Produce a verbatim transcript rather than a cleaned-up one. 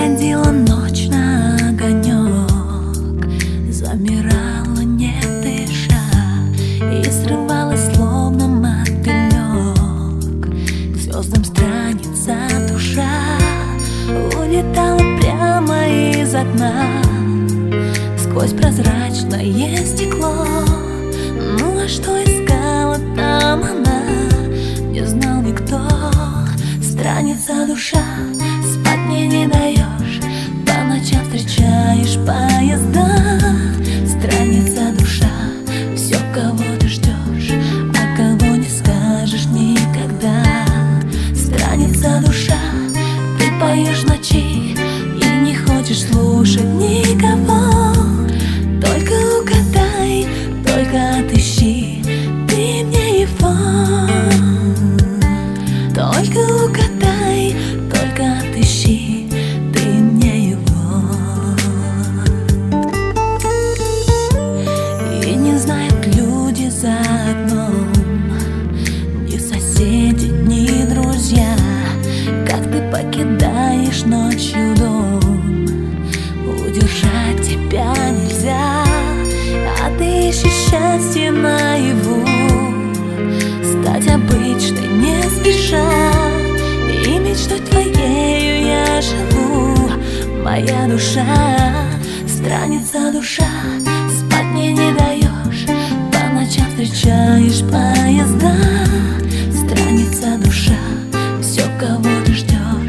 Приходила ночь на огонек, замирала, не дыша, и срывалась словно мотылек к звездам страница душа. Улетала прямо из окна сквозь прозрачное стекло. Ну а что искала там она, не знал никто. Странница душа, спать мне не даешь, по ночам встречаешь поезда. Странница душа, все, кого ты ждешь, а кого не скажешь никогда. Странница душа, ты поешь в ночи и не хочешь слушать никого. Только угадай, только отыщи ты мне его. Только угадай, только отыщи ты мне его. И не знают люди за окном, ни соседи, ни друзья, как ты покидаешь ночью дом. Удержать тебя нельзя, а ты ищешь счастье наяву. Стать обычной не спеша, и мечтой твоею я живу. Моя душа, странница душа, спать мне не даешь, по ночам встречаешь поезда. Странница душа, все, кого ты ждешь,